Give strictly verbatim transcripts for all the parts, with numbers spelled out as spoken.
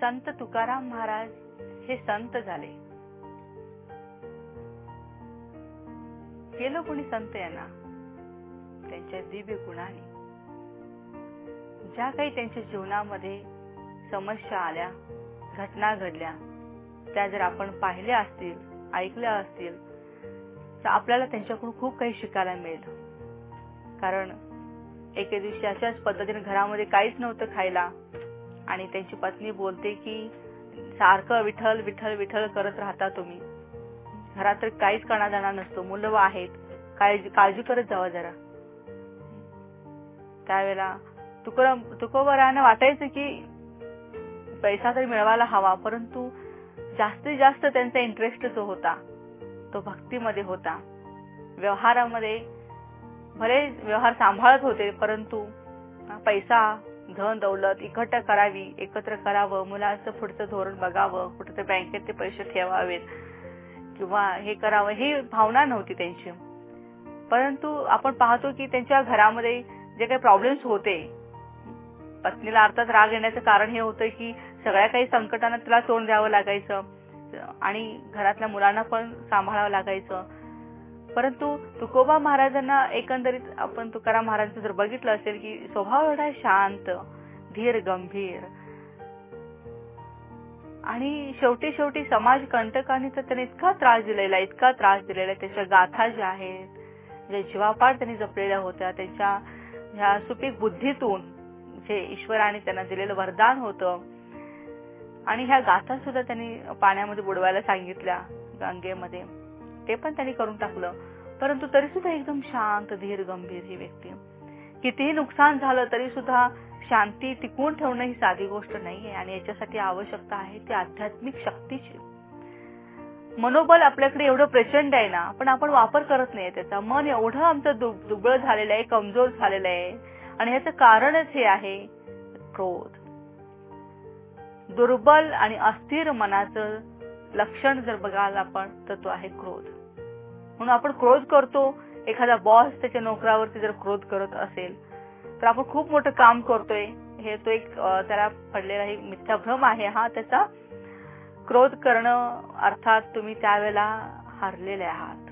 संत तुकाराम महाराज हे संत झाले. केलं कोणी संत यांना? त्यांच्या दिव्य गुणाने. ज्या काही त्यांच्या जीवनामध्ये समस्या आल्या, घटना घडल्या, त्या जर आपण पाहिल्या असतील, ऐकल्या असतील, तर आपल्याला त्यांच्याकडून खूप काही शिकायला मिळेल. कारण एके दिवशी अशाच पद्धतीने घरामध्ये काहीच नव्हतं खायला आणि त्यांची पत्नी बोलते की सारखं विठ्ठल विठ्ठल विठ्ठल करत राहता तुम्ही, घरात तर काहीच कणा दाणा नसतो, मुलं आहेत, काळजी काळजी करत जावा जरा. त्यावेळेला तुकोबा तुकोबारायांना वाटायचं की पैसा तरी मिळवायला हवा, परंतु जास्तीत जास्त त्यांचा इंटरेस्ट जो होता तो भक्तीमध्ये होता. व्यवहारामध्ये भले व्यवहार सांभाळत होते, परंतु पैसा धन दौलत इकट्ठा करावी, एकत्र करावं, मुलाचं पुढचं धोरण बघावं, कुठे बँकेत ते पैसे ठेवावेत किंवा हे करावं, ही भावना नव्हती त्यांची. परंतु आपण पाहतो की त्यांच्या घरामध्ये जे काही प्रॉब्लेम्स होते, पत्नीला अर्थात राग येण्याचं कारण हे होतं की सगळ्या काही संकटांना तिला तोंड द्यावं लागायचं आणि घरातल्या मुलांना पण सांभाळावं लागायचं. परंतु तुकोबा महाराजांना एकंदरीत आपण तुकाराम महाराजांचं जर बघितलं असेल की स्वभाव एवढा शांत, धीर गंभीर आणि शेवटी शेवटी समाज कंटकांनी तर त्याने इतका त्रास दिलेला इतका त्रास दिलेला त्याच्या गाथा ज्या आहेत, ज्या जीवापाड त्यांनी जपलेल्या होत्या, त्यांच्या ह्या सुपीक बुद्धीतून जे ईश्वराने त्यांना दिलेलं वरदान होतं आणि ह्या गाथा सुद्धा त्यांनी पाण्यामध्ये बुडवायला सांगितल्या गंगेमध्ये, ते पण त्यांनी करून टाकलं. परंतु तरी सुद्धा एकदम शांत धीर गंभीर ही व्यक्ती. कितीही नुकसान झालं तरी सुद्धा शांती टिकवून ठेवणं ही साधी गोष्ट नाहीये आणि याच्यासाठी आवश्यकता आहे ती आध्यात्मिक शक्तीची. मनोबल आपल्याकडे एवढं प्रचंड आहे ना, पण आपण वापर करत नाही त्याचा. मन एवढं आमचं दुबळं झालेलं आहे, कमजोर झालेलं आहे आणि ह्याचं कारणच हे आहे क्रोध. दुर्बल आणि अस्थिर मनाचं लक्षण जर बघाल आपण तर तो आहे क्रोध. म्हणून आपण क्रोध करतो. एखादा बॉस त्याच्या नोकरावरती जर क्रोध करत असेल तर आपण खूप मोठं काम करतोय, हे तो एक त्याला पडलेला एक मिथ्याभ्रम आहे हा त्याचा. क्रोध करणं अर्थात तुम्ही त्यावेळेला हारलेले आहात.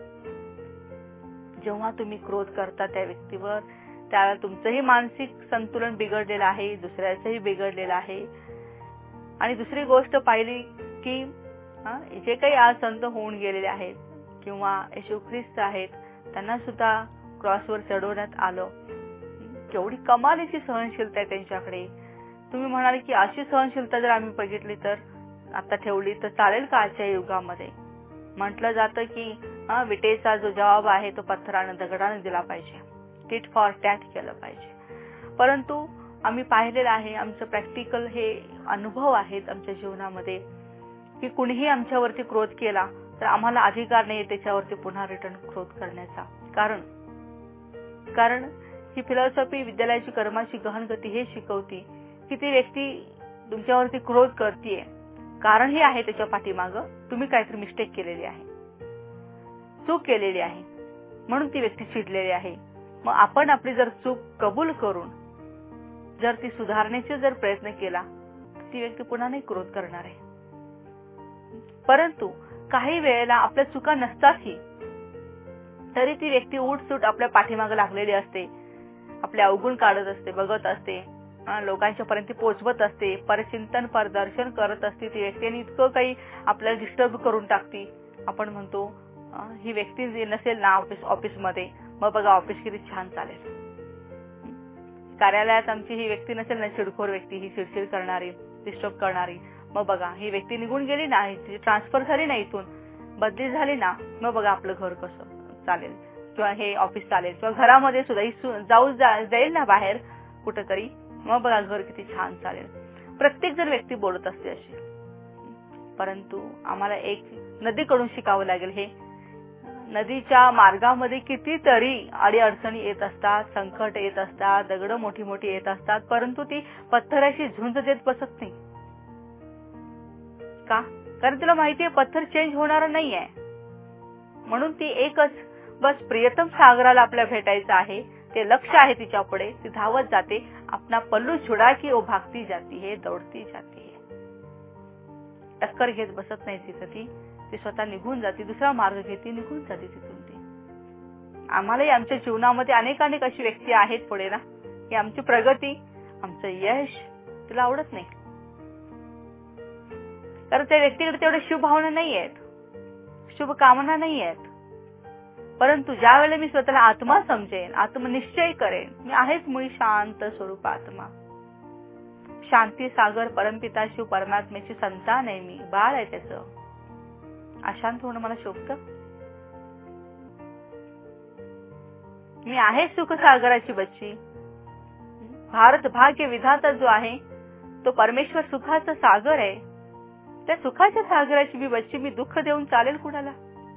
जेव्हा तुम्ही क्रोध करता त्या व्यक्तीवर, त्यावेळेला तुमचंही मानसिक संतुलन बिघडलेलं आहे, दुसऱ्याचंही बिघडलेलं आहे. आणि दुसरी गोष्ट पाहिली की जे काही आज संत होऊन गेलेले आहेत किंवा येशू ख्रिस्त आहेत, त्यांना सुद्धा क्रॉसवर चढवण्यात आलं. केवढी कमालीची सहनशीलता आहे त्यांच्याकडे. तुम्ही म्हणाल की अशी सहनशीलता जर आम्ही बघितली तर आता ठेवली तर चालेल का आजच्या युगामध्ये? म्हटलं जातं की विटेचा जो जवाब आहे तो पत्थरानं दगडानं दिला पाहिजे, टिट फॉर टॅट केलं पाहिजे. परंतु आम्ही पाहिलेलं आहे, आमचं प्रॅक्टिकल हे अनुभव आहेत आमच्या जीवनामध्ये की कुणीही आमच्यावरती क्रोध केला तर आम्हाला अधिकार नाही त्याच्यावरती पुन्हा रिटर्न क्रोध करण्याचा. कारण कारण ही फिलॉसॉफी विद्यालयाची कर्माची गहन गती हे शिकवती की ती व्यक्ती तुमच्यावरती क्रोध करतीये, कारण हे आहे त्याच्या पाठीमागं तुम्ही काहीतरी मिस्टेक केलेली आहे, चूक केलेली आहे, म्हणून ती व्यक्ती चिडलेली आहे. मग आपण आपली जर चूक कबूल करून जर ती सुधारण्याचा जर प्रयत्न केला तर ती व्यक्ती पुन्हा नाही क्रोध करणार आहे. परंतु काही वेळेला आपल्या चुका नसतातही तरी ती व्यक्ती उठसूट आपल्या पाठीमागे लागलेली असते, आपले अवगुण काढत असते, बघत असते, लोकांच्या पर्यंत पोहोचवत असते, परचिंतन परदर्शन करत असते. ती व्यक्तीने इतकं काही आपल्याला डिस्टर्ब करून टाकते. आपण म्हणतो ही व्यक्ती जी नसेल ना ऑफिस ऑफिसमध्ये, मग बघा ऑफिस किती छान चालेल. कार्यालयात आमची ही व्यक्ती नसेल ना, चिडखोर व्यक्ती, ही चिडचिड करणारी, डिस्टर्ब करणारी, मग बघा ही व्यक्ती निघून गेली ना, तिची ट्रान्सफर झाली ना, इथून बदली झाली ना, मग बघा आपलं घर कसं चालेल किंवा हे ऑफिस चालेल किंवा घरामध्ये सुद्धा जाऊ जाईल ना बाहेर कुठेतरी, मग बघा घर किती छान चालेल. प्रत्येक जण व्यक्ती बोलत असते अशी. परंतु आम्हाला एक नदीकडून शिकावं लागेल. हे नदीच्या मार्गामध्ये कितीतरी अडीअडचणी येत असतात, संकट येत असतात, दगड मोठी मोठी येत असतात, परंतु ती पत्थराशी झुंज देत बसत नाही. का? कारण तुला माहितीये पत्थर चेंज होणार नाहीये. म्हणून ती एकच बस प्रियतम सागराला आपल्या भेटायचं आहे, ते लक्ष आहे तिच्या पुढे. ती धावत जाते, अपना पल्लू छुड़ा की वो भागती जाती है, दौड़ती जाती है. टक्कर घेत बसत नाही तिथं, ती ती स्वतः निघून जाते, दुसरा मार्ग घेते, निघून जाते तिथून ती. आम्हालाही आमच्या जीवनामध्ये अनेक अनेक अशी व्यक्ती आहेत पुढे ना, की आमची प्रगती, आमचं यश तिला आवडत नाही, कारण त्या व्यक्तीकडे तेवढ्या शुभ भावना नाही आहेत, शुभ कामना नाही आहेत. परंतु ज्या वेळेला मी स्वतःला आत्मा समजेन, आत्मनिश्चय करेन, मी आहेच मुळी शांत स्वरूप आत्मा, शांती सागर परमपिता शिव परमात्म्याची संतान आहे, मी बाळ आहे त्याचं, अशांत होणं मला शोभतं. मी आहे सुख सागराची बच्ची. भारत भाग्य विधाता जो आहे तो परमेश्वर सुखाचा सागर आहे. त्या सुखाच्या सागराची मी बच्ची, मी दुःख देऊन चालेल कुणाला?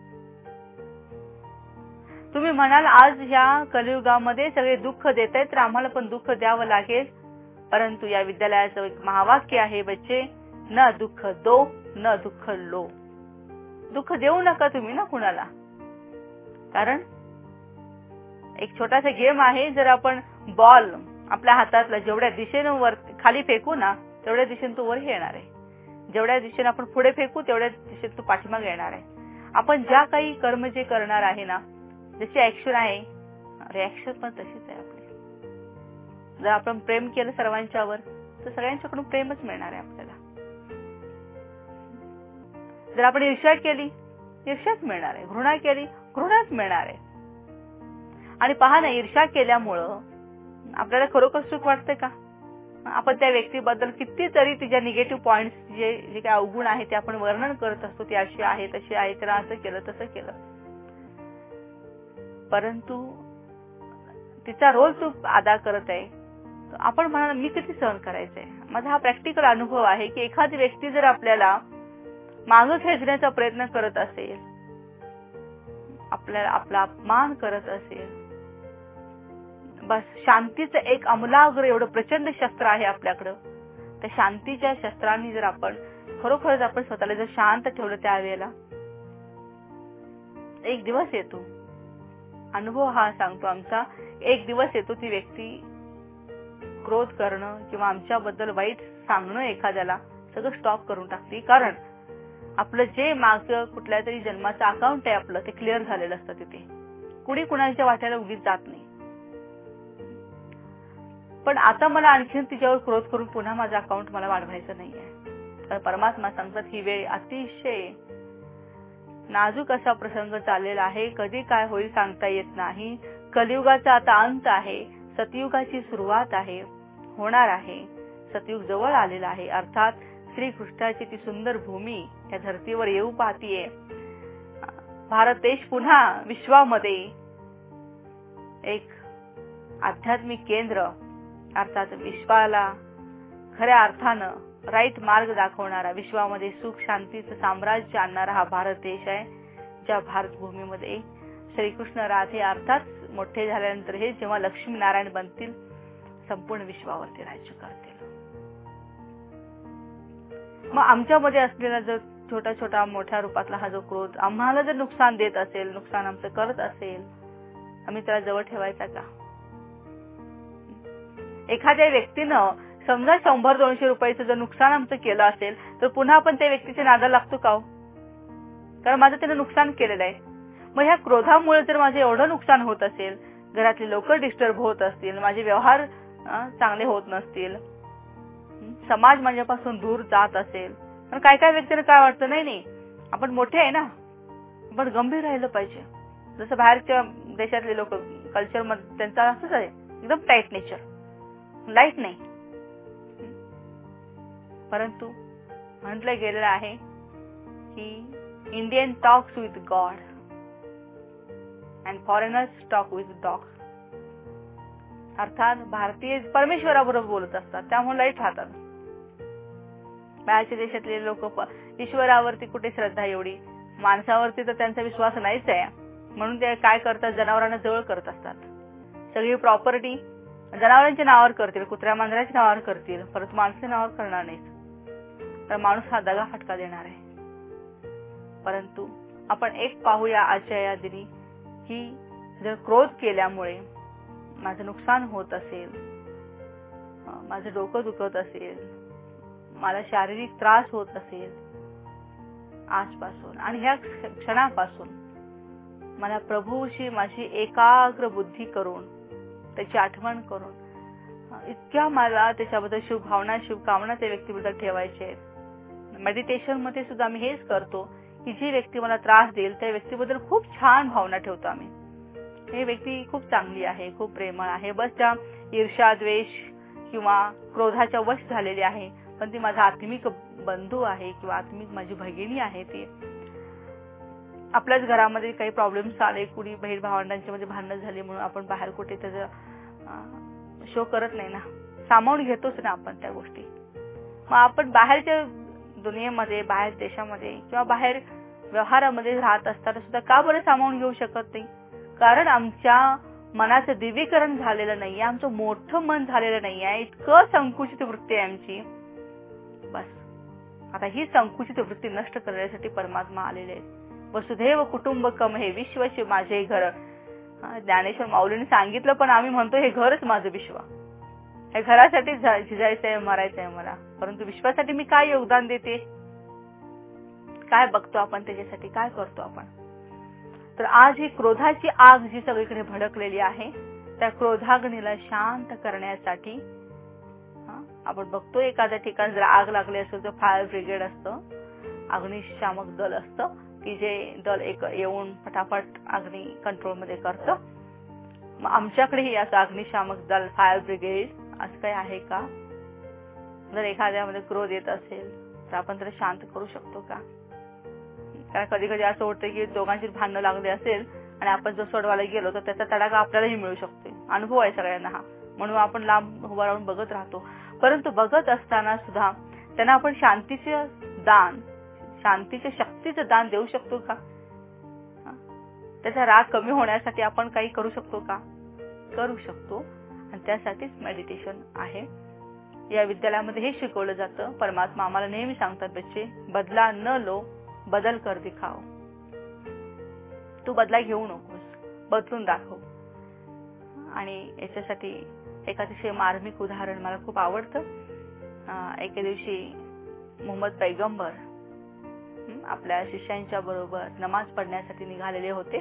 तुम्ही म्हणाल आज ह्या कलियुगामध्ये सगळे दुःख देत आहेत तर आम्हाला पण दुःख द्यावं लागेल. परंतु या विद्यालयाचं एक महावाक्य आहे, बच्चे, न दुःख दो न दुःख लो. दुःख देऊ नका तुम्ही ना कुणाला, कारण एक छोटासा गेम आहे. जर आपण बॉल आपल्या हातातला जेवढ्या दिशेने वर खाली फेकू ना तेवढ्या दिशेने तो वर येणार आहे, जेवढ्या दिशेने आपण पुढे फेकू तेवढ्या दिशेने तो पाठीमागे येणार आहे. आपण ज्या काही कर्म जे करणार आहे ना, जशी ऍक्शन आहे रिॲक्शन पण तशीच आहे आपली. जर आपण प्रेम केलं सर्वांच्यावर तर सगळ्यांच्याकडून प्रेमच मिळणार आहे आपल्याला. जर आपण ईर्ष्या केली ईर्ष्याच मिळणार आहे, घृणा केली घृणाच मिळणार आहे. आणि पहा ना, ईर्ष्या केल्यामुळं आपल्याला खरोखर सुख वाटतं का? आपण त्या व्यक्तीबद्दल कितीतरी तिच्या निगेटिव्ह पॉइंट्स जे जे काही अवगुण आहे ते आपण वर्णन करत असतो, ती अशी आहे तशी आहे, तिला असं केलं तसं केलं. परंतु तिचा रोल तू अदा करत आहे, आपण म्हणाल मी किती सहन करायचंय. माझा हा प्रॅक्टिकल अनुभव आहे की एखादी व्यक्ती जर आपल्याला मागं खेचण्याचा प्रयत्न करत असेल, आपल्याला आपला अपमान करत असेल, बस शांतीचं एक अमलाग्र एवढं प्रचंड शस्त्र आहे आपल्याकडं. त्या शांतीच्या शस्त्रांनी जर आपण खरोखरच आपण स्वतःला जर शांत ठेवलं, त्यावेळेला एक दिवस येतो, अनुभव हा सांगतो आमचा, एक दिवस येतो ती व्यक्ती क्रोध करणं किंवा आमच्याबद्दल वाईट सांगणं एखाद्याला सगळं स्टॉप करून टाकते. कारण आपलं जे मागं कुठल्या तरी जन्माचं अकाउंट आहे आपलं ते क्लिअर झालेलं असतं. तिथे कुणी कुणाच्या वाट्याला उगीच जात नाही. पण आता मला आणखीन तिच्यावर क्रोध करून पुन्हा माझं अकाउंट मला वाढवायचं नाहीये. कारण परमात्मा सांगतात ही वेळ अतिशय नाजूक असा प्रसंग चाललेला आहे, कधी काय होईल सांगता येत नाही. कलियुगाचा आता अंत आहे, सतयुगाची सुरुवात आहे, होणार आहे. सतयुग जवळ आलेला आहे, अर्थात श्रीकृष्णाची ती सुंदर भूमी या धर्तीवर येऊ पाहतीये. भारत देश पुन्हा विश्वामध्ये एक आध्यात्मिक केंद्र, अर्थात विश्वाला खऱ्या अर्थानं राईट मार्ग दाखवणारा, विश्वामध्ये सुख शांतीचं साम्राज्य आणणारा हा भारत देश आहे. ज्या भारत भूमीमध्ये श्रीकृष्ण राधे अर्थात मोठे झाल्यानंतर हे जेव्हा लक्ष्मी नारायण बनतील, संपूर्ण विश्वावरती राज्य करतील. मग आमच्यामध्ये असलेला जो छोटा छोटा मोठ्या रूपातला हा जो क्रोध आम्हाला जर नुकसान देत असेल, नुकसान आमचं करत असेल, आम्ही त्याला जवळ ठेवायचा का? एखाद्या व्यक्तीनं समजा शंभर दोनशे रुपयाचं जर नुकसान आमचं केलं असेल तर पुन्हा आपण त्या व्यक्तीच्या नादाला लागतो का? कारण माझं त्यानं नुकसान केलेलं आहे. मग ह्या क्रोधामुळे जर माझं एवढं नुकसान होत असेल, घरातले लोक डिस्टर्ब होत असतील, माझे व्यवहार चांगले होत नसतील, समाज माझ्यापासून दूर जात असेल, पण काय काय व्यक्तीला काय वाटतं, नाही नाही आपण मोठे आहे ना, आपण गंभीर राहिलं पाहिजे. जसं बाहेरच्या देशातले लोक कल्चर मध्ये त्यांचं असंच आहे, एकदम टाईट नेचर, लाईट नाही. परंतु म्हटलं गेलेलं आहे की Indian talks with God and foreigners talk with dogs. अर्थात भारतीय परमेश्वराबरोबर बोलत असतात, त्यामुळे लाईट राहतात. बाहेरच्या देशातले लोक ईश्वरावरती कुठे श्रद्धा, एवढी माणसावरती तर त्यांचा विश्वास नाहीच आहे. म्हणून ते काय करतात, जनावरांना जवळ करत असतात. सगळी प्रॉपर्टी जनावरांच्या नावावर करतील, कुत्र्या मांजराच्या नावावर करतील, परंतु माणसाच्या नावावर करणार नाहीत. तर माणूस हा दगा फटका देणार आहे. परंतु आपण एक पाहूया आजच्या या दिनी की जर क्रोध केल्यामुळे माझं नुकसान होत असेल, माझं डोकं दुखत असेल, मला शारीरिक त्रास होत असेल, आजपासून आणि ह्या क्षणापासून मला प्रभूशी माझी एकाग्र बुद्धी करून त्याची आठवण करून इतक्या मला त्याच्याबद्दल शुभभावना शुभकामना त्या व्यक्तीबद्दल ठेवायचे आहेत. मेडिटेशन मध्ये सुद्धा आम्ही हेच करतो की जी व्यक्ती मला त्रास देईल त्या व्यक्तीबद्दल खूप छान भावना ठेवतो आम्ही. हे व्यक्ती खूप चांगली आहे, खूप प्रेमळ आहे, बस त्या ईर्ष्या द्वेष किंवा क्रोधाच्या वश झालेली आहे, पण ती माझा आत्मिक बंधू आहे किंवा आत्मिक माझी भगिनी आहे. ती आपल्याच घरामध्ये काही प्रॉब्लेम्स आले, कुणी बहीण भावंडांच्या मध्ये भांडण झाली म्हणून आपण बाहेर कुठे त्याचं शो करत नाही ना, सामावून घेतोच ना आपण त्या गोष्टी. मग आपण बाहेरच्या दुनियेमध्ये, बाहेर देशामध्ये किंवा बाहेर व्यवहारामध्ये राहत असताना सुद्धा का बरं सामावून घेऊ शकत नाही? कारण आमच्या मनाचं दिव्यीकरण झालेलं नाहीये, आमचं मोठं मन झालेलं नाहीये, इतकं संकुचित वृत्ती आहे आमची. बस आता ही संकुचित वृत्ती नष्ट करण्यासाठी परमात्मा आलेले आहेत. वसुधैव कुटुंबकम हे विश्वचे माझे घर. ज्ञानेश्वर माऊलीने सांगितलं, पण आम्ही म्हणतो हे घरच माझं विश्व. हे घरासाठी झिजायचंय, मरायचंय मला, परंतु विश्वासाठी मी काय योगदान देते, काय बघतो आपण त्याच्यासाठी, काय करतो आपण? तर आज ही क्रोधाची आग जी सगळीकडे भडकलेली आहे त्या क्रोधाग्नीला शांत करण्यासाठी आपण बघतो एखाद्या ठिकाणी जर आग लागली असेल तर फायर ब्रिगेड असतं, अग्निशामक दल असतं की जे दल एक येऊन फटाफट अग्नी कंट्रोल मध्ये करतं. मग आमच्याकडेही असं अग्निशामक दल, फायर ब्रिगेड असं काही आहे का? जर एखाद्यामध्ये क्रोध येत असेल तर आपण त्याला शांत करू शकतो का? कारण कधी कधी असं होतं की दोघांची भांडणं लागली असेल आणि आपण जर सोडवायला गेलो तर त्याचा तडाखा आपल्यालाही मिळू शकतो. अनुभव आहे सगळ्यांना हा, म्हणून आपण लांब उभा राहून बघत राहतो. परंतु बघत असताना सुद्धा त्यांना आपण शांतीचे दान, शांतीच्या शक्तीचं दान देऊ शकतो का? त्याचा राग कमी होण्यासाठी आपण काही करू शकतो का? करू शकतो. आणि त्यासाठीच मेडिटेशन आहे. या विद्यालयामध्ये हे शिकवलं जातं. परमात्मा आम्हाला नेहमी सांगतात, बच्चे बदला न लो, बदल कर दिखाओ. तू बदला घेऊ नकोस, बदलून दाखव. आणि याच्यासाठी एक अतिशय मार्मिक उदाहरण मला खूप आवडतं. एके दिवशी मोहम्मद पैगंबर आपल्या शिष्यांच्या बरोबर नमाज पढण्यासाठी निघालेले होते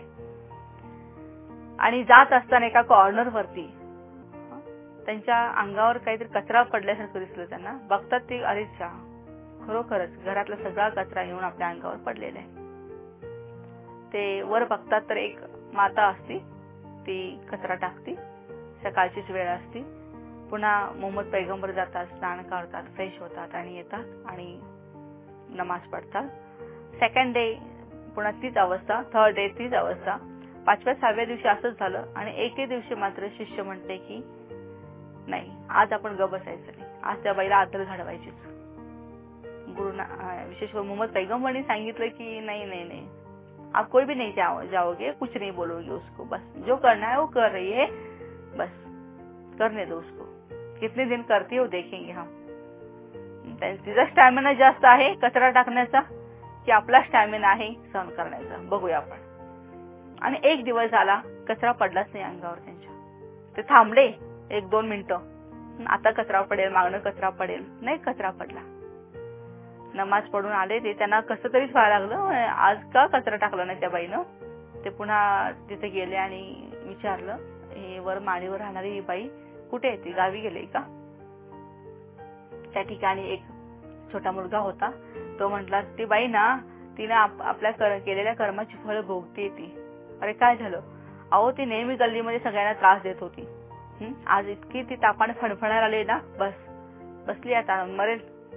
आणि जात असताना एका कॉर्नर वरती त्यांच्या अंगावर काहीतरी कचरा पडल्यासारखं दिसलं. त्यांना बघतात ते, अरे चा, खरोखरच घरातला सगळा कचरा येऊन आपल्या अंगावर पडलेला आहे. ते वर बघतात तर एक माता असती, ती कचरा टाकती. सकाळचीच वेळ असती. पुन्हा मोहम्मद पैगंबर जातात, स्नान करतात, फ्रेश होतात आणि येतात आणि नमाज पढतात. सेकंड डे पुन्हा तीच अवस्था, थर्ड डे तीच अवस्था, पाचव्या सहाव्या दिवशी असंच झालं. आणि एके दिवशी मात्र शिष्य म्हणते की नाही, आज आपण ग बसायचं नाही, आज त्या बाईला आदर घडवायचीच. गुरु विशेष मोहम्मद पैगंबरने सांगितलं की नहीं नहीं नहीं, आप कोई भी नहीं जाओ जाओगे, कुछ नहीं बोलोगे उसको, बस जो करना है वो कर रही है, बस करने दो उसको, कितने दिन करती हो देखेंगे हम. तिचा स्टॅमिना जास्त आहे कचरा टाकण्याचा की आपला स्टॅमिना आहे सहन करण्याचा, बघूया आपण. आणि एक दिवस झाला, कचरा पडलाच नाही अंगावर त्यांच्या. ते थांबले एक दोन मिनिटं, आता कचरा पडेल, मागणं कचरा पडेल, नाही कचरा पडला. नमाज पढून आले ते, त्यांना कसं तरीच व्हायला लागलं, आज का कचरा टाकला नाही त्या बाईनं. ते पुन्हा तिथे गेले आणि विचारलं, हे वर माळीवर राहणारी ही बाई कुठे आहे, ती गावी गेली का? त्या ठिकाणी एक छोटा मुलगा होता. तो म्हटला, ती बाई ना, तिने आपल्या केलेल्या कर्माची फळं भोगते ती. अरे काय झालं? अहो ती नेहमी गल्लीमध्ये सगळ्यांना त्रास देत होती, आज इतकी ती तापाने फणफणायला आली ना, बस बसली आता मरेल.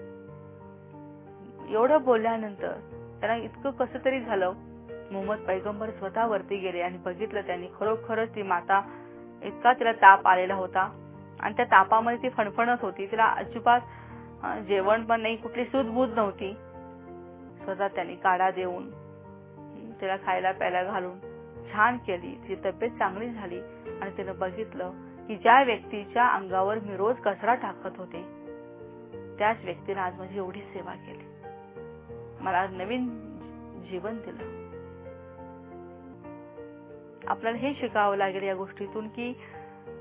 एवढं बोलल्यानंतर त्यांना इतकं कसं तरी झालं. मोहम्मद पैगंबर स्वतः वरती गेले आणि बघितलं त्यांनी, खरोखरच ती माता, इतका तिला ताप आलेला होता आणि त्या तापामध्ये ती फणफणत होती. तिला अजिबात जेवण पण नाही, कुठली सूदबूद नव्हती. स्वतः त्यांनी काढा देऊन तिला खायला प्यायला घालून छान केली. तिची तब्येत चांगली झाली आणि तिनं बघितलं की ज्या व्यक्तीच्या अंगावर मी रोज कचरा टाकत होते त्याच व्यक्तीने आज माझी एवढी सेवा केली, मला नवीन जीवन दिलं. आपल्याला हे शिकावं लागेल या गोष्टीतून की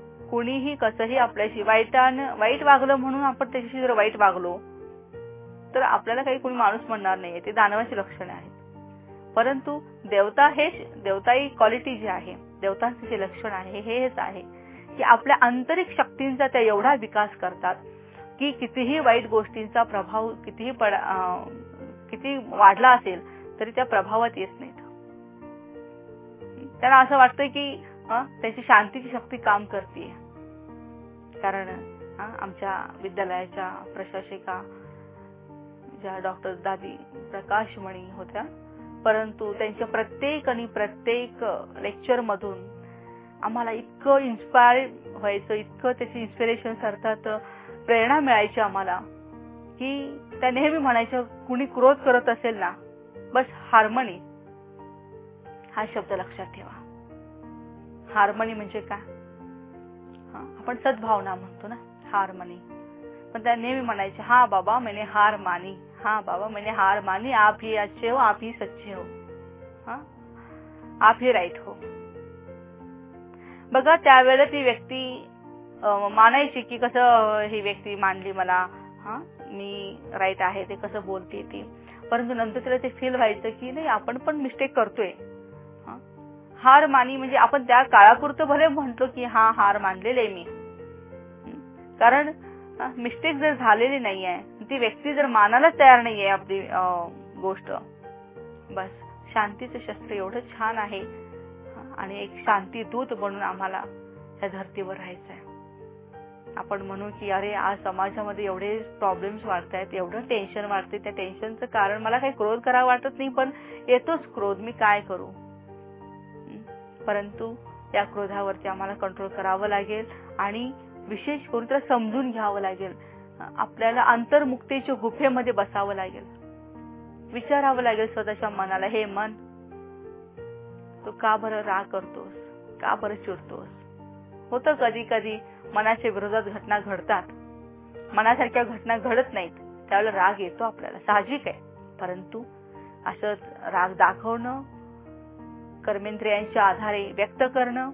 कोणीही कसंही आपल्याशी वाईटानं वाईट वागलं म्हणून आपण त्याच्याशी जर वाईट वागलो तर आपल्याला काही कोणी माणूस म्हणणार नाहीये, ते दानवाची लक्षणे आहेत. परंतु देवता हे देवताई क्वालिटी जी आहे, देवतांचे जे लक्षण आहे हे हेच आहे की आपल्या आंतरिक शक्तींचा त्या एवढा विकास करतात की कितीही वाईट गोष्टींचा प्रभाव कितीही किती वाढला असेल तरी त्या प्रभावात येत नाहीत. त्यांना असं वाटतं की त्याची शांतीची शक्ती काम करते. कारण आमच्या विद्यालयाच्या प्रशासिका ज्या डॉक्टर दादी प्रकाशमणी होत्या, परंतु त्यांच्या प्रत्येक आणि प्रत्येक लेक्चर मधून आम्हाला इतकं इन्स्पायर व्हायचं, इतकं त्याची इन्स्पिरेशन अर्थात प्रेरणा मिळायची आम्हाला की त्या नेहमी म्हणायच्या, कुणी क्रोध करत असेल ना, बस हार्मनी हा शब्द लक्षात ठेवा. हार्मनी म्हणजे काय? आपण सद्भावना म्हणतो ना, हार्मनी. पण त्या नेहमी म्हणायचे, हा बाबा मैंने हार मानी, हा बाबा मैंने हार मानी, आप ही अच्छे हो, आप ही सच्चे हो, हा आप ही राईट हो. बघा त्यावेळेला ती व्यक्ती मानायची की कसं ही व्यक्ती मानली मला, हा मी राईट आहे ते कसं बोलते ती. परंतु नंतर तिला ते फील व्हायचं की नाही, आपण पण मिस्टेक करतोय. हार मानी म्हणजे आपण त्या काळापुरतं भले म्हणतो की हा हार मानलेले आहे मी, कारण मिस्टेक जर झालेली नाहीये, ती व्यक्ती जर मानायलाच तयार नाहीये आपली गोष्ट, बस शांतीचं शस्त्र एवढं छान आहे आणि एक शांती दूत बनून आम्हाला या धर्तीवर राहायचंय. आपण म्हणू की अरे आज समाजामध्ये एवढे प्रॉब्लेम्स वाढतायत, एवढं टेन्शन वाढते, त्या टेन्शनचं कारण मला काही क्रोध करावं वाटत नाही, पण येतोच क्रोध, मी काय करू. परंतु या क्रोधावरती आम्हाला कंट्रोल करावं लागेल आणि विशेष करून त्याला समजून घ्यावं लागेल. आपल्याला अंतर्मुक्तीच्या गुफेमध्ये बसावं लागेल, विचारावं लागेल स्वतःच्या मनाला, हे मन तू का बरं राग करतोस, का बरं चिडतोस. होतं कधी कधी मनाच्या विरोधात घटना घडतात, मनासारख्या घटना घडत नाहीत, त्यावेळेला राग येतो आपल्याला, साहजिक आहे. परंतु असं राग दाखवणं, कर्मेंद्रियांच्या आधारे व्यक्त करणं,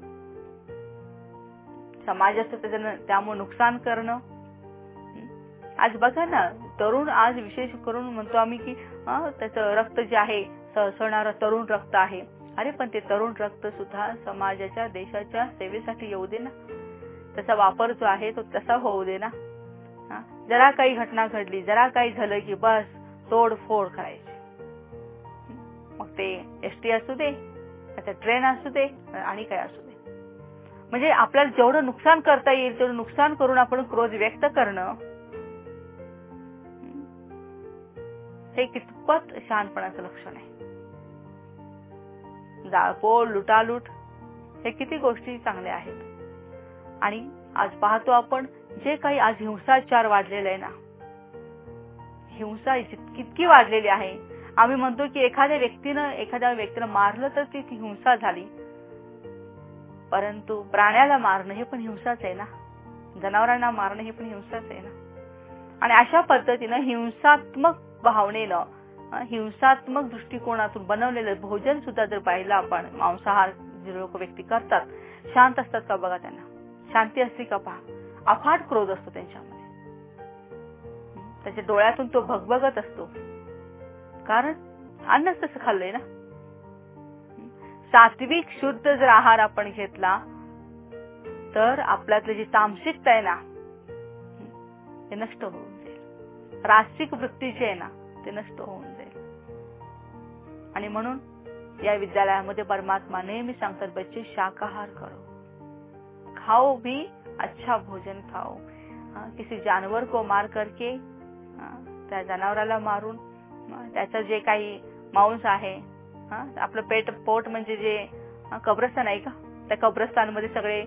समाजाचं त्याच्यानं त्यामुळे नुकसान करणं. आज बघा ना, तरुण आज विशेष करून म्हणतो आम्ही की त्याचं रक्त जे आहे सळसळणारं तरुण रक्त आहे. अरे पण ते तरुण रक्त सुद्धा समाजाच्या देशाच्या सेवेसाठी येऊ दे ना, त्याचा वापर जो आहे तो तसा होऊ दे ना. जरा काही घटना घडली, जरा काही झालं की बस तोडफोड करायची. मग ते एसटी असू दे, त्या ट्रेन असू दे, आणि काय असू दे. म्हणजे आपल्याला जेवढं नुकसान करता येईल तेवढं नुकसान करून आपण क्रोध व्यक्त करणं हे कितपत शहाणपणाचं लक्षण आहे. जाळपोळ, लुटालूट हे किती गोष्टी चांगल्या आहेत. आणि आज पाहतो आपण जे काही आज हिंसाचार वाढलेला आहे ना, हिंसा कितकी वाढलेली आहे. आम्ही म्हणतो की एखाद्या व्यक्तीनं एखाद्या व्यक्तीला मारलं तर ती हिंसा झाली, परंतु प्राण्याला मारणं हे पण हिंसाच आहे ना, जनावरांना मारणं हे पण हिंसाच आहे ना. आणि अशा पद्धतीनं हिंसात्मक भावनेनं, हिंसात्मक दृष्टिकोनातून बनवलेलं भोजन सुद्धा जर पाहिलं आपण, मांसाहार जे लोक व्यक्ती करतात, शांत असतात का बघा, त्यांना शांती असते का पहा. अफाट क्रोध असतो त्यांच्यामध्ये, त्याच्या डोळ्यातून तो भगभगत असतो, कारण अन्नच तसं खाल्लंय ना. सात्विक शुद्ध जर आहार आपण घेतला तर आपल्यातली जी तामसिकता आहे ना ते नष्ट होऊन जाईल, रासिक वृत्ती जी आहे ना ते नष्ट होऊन जाईल. आणि म्हणून या विद्यालयामध्ये परमात्मा नेहमी सांगतात, बच्चे शाकाहार करो, खाओ भी अच्छा भोजन खाओ. किसी जानवर को मार करके, त्या जनावराला मारून त्याचं जे काही मांस आहे, आपलं पेट पोट म्हणजे जे कब्रस्तान आहे का, त्या कब्रस्तानमध्ये सगळे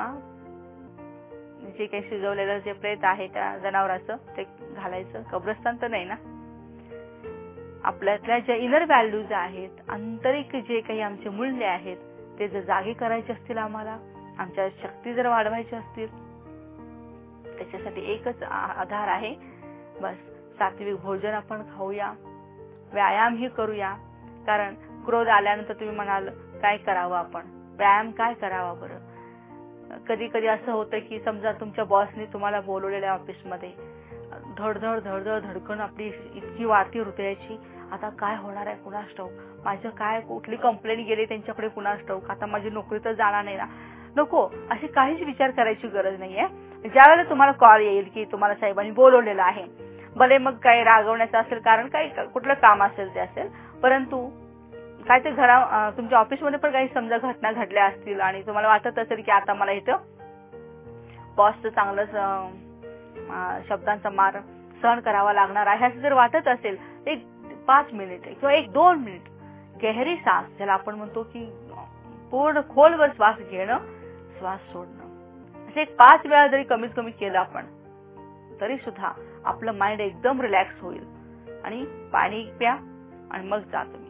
जे काही शिजवलेलं जे प्रेत आहे त्या जनावराचं ते घालायचं. कब्रस्तान तर नाही ना. आपल्यातल्या ज्या इनर व्हॅल्यूज आहेत, आंतरिक जे काही आमचे मूल्य आहेत ते जर जागे करायचे असतील, आम्हाला आमच्या शक्ती जर वाढवायची असतील, त्याच्यासाठी एकच आधार आहे, बस सात्विक भोजन आपण खाऊया, व्यायाम ही करूया. कारण क्रोध आल्यानंतर तुम्ही म्हणाल काय करावं, आपण व्यायाम काय करावा बरं. कधी कधी असं होतं की समजा तुमच्या बॉसने तुम्हाला बोलवलेल्या ऑफिसमध्ये धडधड धडधड धडकन आपली इतकी वाढती हृदयाची. आता काय होणार आहे कुणास ठाऊक, माझं काय कुठली कंप्लेंट गेली त्यांच्याकडे कुणास ठाऊक, आता माझी नोकरी तर जाणार नाही ना. नको, असे काहीच विचार करायची गरज नाहीये. ज्या वेळेला तुम्हाला कॉल येईल की तुम्हाला साहेबांनी बोलवलेलं आहे, भले मग काही रागवण्याचं असेल कारण काही कुठलं काम असेल ते असेल, परंतु काय ते घरा तुमच्या ऑफिसमध्ये पण काही समजा घटना घडल्या असतील आणि तुम्हाला वाटत असेल की आता मला इथं बॉसचं चांगलंच शब्दांचा मार सहन करावा लागणार आहे असं जर वाटत असेल, एक पाच मिनिट किंवा एक दोन मिनिट गहरी श्वास, ज्याला आपण म्हणतो की पूर्ण खोलवर श्वास घेणं, श्वास सोडणं, असे एक पाच वेळा जरी कमीत कमी केलं आपण तरी सुद्धा आपलं माइंड एकदम रिलॅक्स होईल. आणि पाणी प्या आणि मग जा तुम्ही.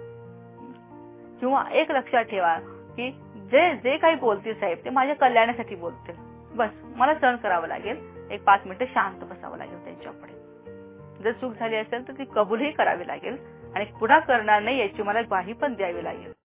किंवा एक लक्षात ठेवा की जे जे काही बोलतील साहेब ते माझ्या कल्याणासाठी बोलतील, बस मला सहन करावं लागेल, एक पाच मिनिटं शांत बसावं लागेल त्यांच्यापुढे. जर चूक झाली असेल तर ती कबूलही करावी लागेल आणि पुन्हा करणार नाही याची मला ग्वाही पण द्यावी लागेल.